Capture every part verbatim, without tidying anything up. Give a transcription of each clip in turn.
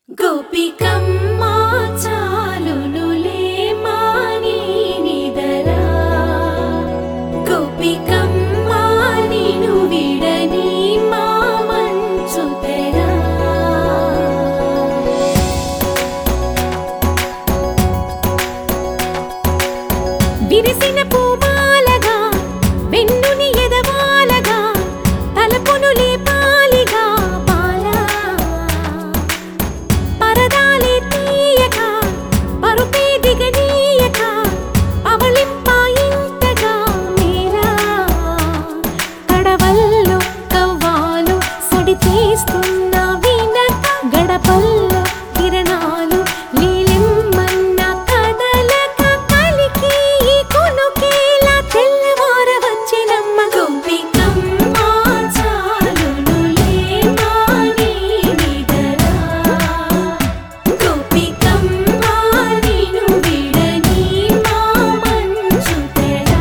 గోపికమ్మా చాలునులే మాని నిదరా గోపికమ్మా నిను విడని మా మంచు తెరా విరిసిన పూమాలగా వెన్నుని ఎదవాలగా తలపును లేపాలిగా బాలా పరదాలే తీయక పరుపే దిగనీయక అవలింపాయింతగా మీరా కడవల్లో కవ్వాలు సడి చేస్తున్న వినక గడపల్లో కిరణాలు నీలిమ్మన్న కదలక కలికి ఈ కొనుకేలా తెల్లవార వచ్చినమ్మ గోపికమ్మా చాలునులే మాని నిదరా గోపికమ్మా నిను విడని మా మంచు తెరా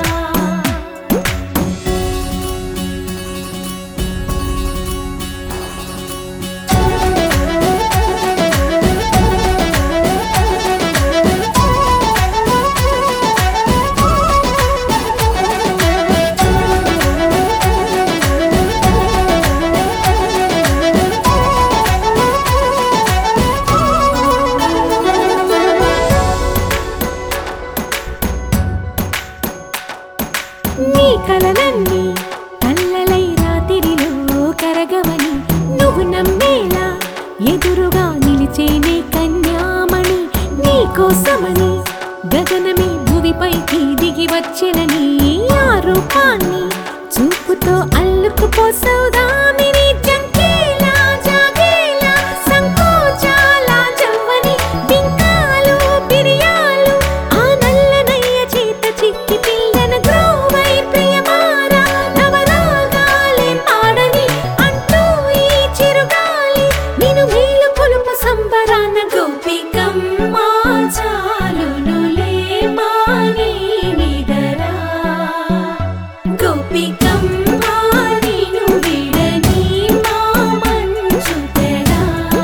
నీ కలలన్నీ కల్లలై రాత్రిలో కరగవని నువ్వు నమ్మేలా ఎదురుగా నిలిచేనే కన్యామణి నీ కోసమని గగనమే భువిపైకి దిగి వచ్చెనని ఆ రూపాన్ని చూపుతో అల్లుకుపోసౌదామిని జంకేలా జాగేలా సంకోచాల జవ్వని బింకాలు బిరియాలు ఆ నల్లనయ్య చేత చిక్కి పిల్లన గ్రోవై ప్రియమారా నవరాగాలే పాడని అంటూ ఈ చిరుగాలి నిన్ను మేలు పొలుపు సంబరాన గోపికమ్మా చాలునులే మాని నిదరా గోపికమ్మా నిను విడని మా మంచు తెరా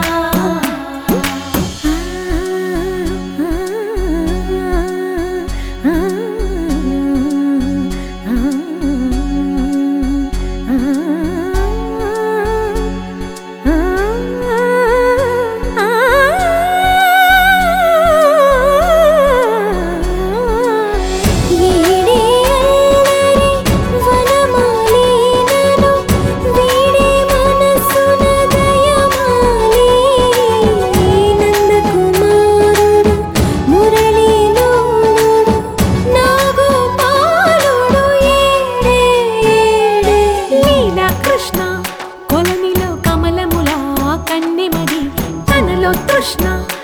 వీడే అల్లరి వనమాలినను వీడే మనసున దయమాలి నందకుమారుడు మురళీలోలుడు నాగోపాలుడు ఏడే ఏడే లీలా కృష్ణ కొలనిలో కమలములా కన్నెమది తనలో తృష్ణ